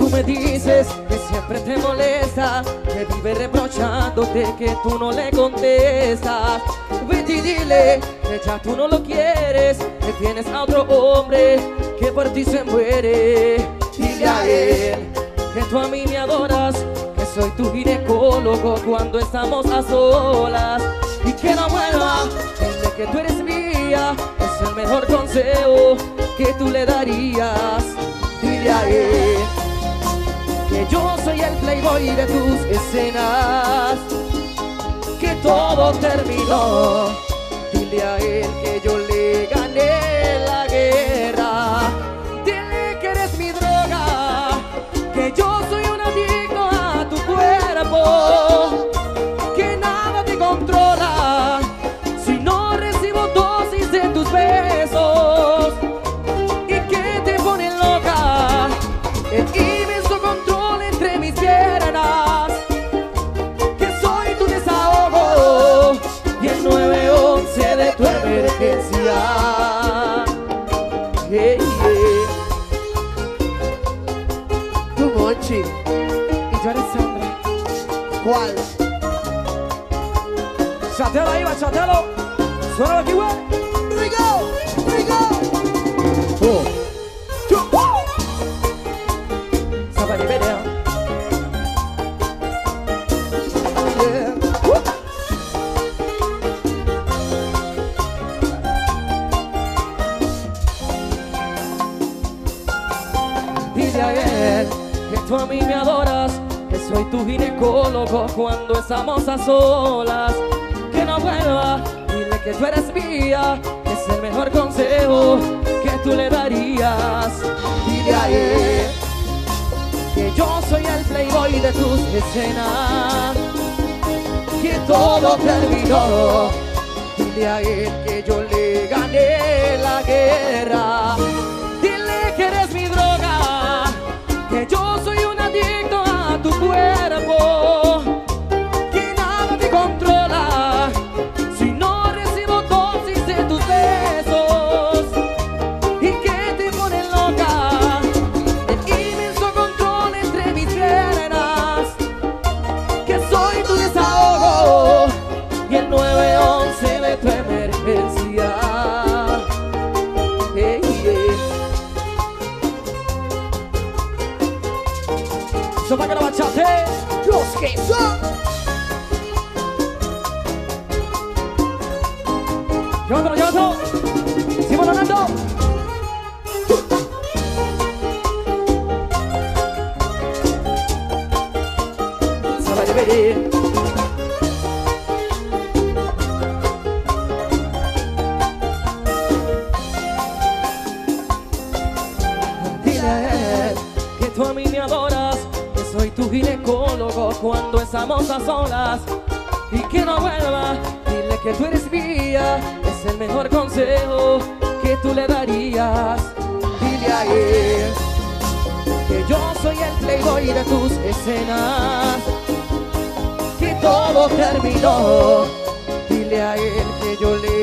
Tú me dices que siempre te molesta, que vive reprochándote que tú no le contestas. Vete y dile que ya tú no lo quieres, que tienes a otro hombre que por ti se muere. Dile a él que tú a mí me adoras, que soy tu ginecólogo cuando estamos a solas. Y que no vuelva, dile que tú eres mía, es el mejor consejo que tú le darías. Dile a él que yo soy el playboy de tus escenas, que todo terminó. Dile a él que yo le gané la guerra. Dile que eres mi droga, que yo soy un adicto a tu cuerpo, que nada te controla si no recibo dosis de tus besos, y que te ponen loca el inmenso control entre mis piernas, que soy tu desahogo y el 911 de tu emergencia. Yeah, yeah. Tu Monchi. Y yo Alessandra. ¿Cuál? Chatealo ahí, chatealo. Suena aquí, güey. Here we go. Here we go. Somebody be there. Yeah. Dile a él que tú a mí me adoras, que soy tu ginecólogo cuando estamos a solas. Que no vuelva, dile que tú eres mía, que es el mejor consejo que tú le darías. Dile a él que yo soy el playboy de tus escenas, que todo terminó. Dile a él que yo le gané la guerra. Dile que eres mi droga, que yo soy un adicto a tu cuerpo, que nada te controla si no recibo dosis de tus besos, y que te ponen loca el inmenso control entre mis piernas, que soy tu desahogo y el 911 de tu emergencia. Hey, yeah. Eso para que lo bachate. Los que son. Llévatelo, llévatelo. Seguimos ganando. Somebody ready. Dile a él que tú a mí me adoras, que soy tu ginecólogo cuando estamos a solas. Y que no vuelva, dile que tú eres mía, es el mejor consejo que tú le darías. Dile a él que yo soy el playboy de tus escenas, que todo terminó. Dile a él que yo le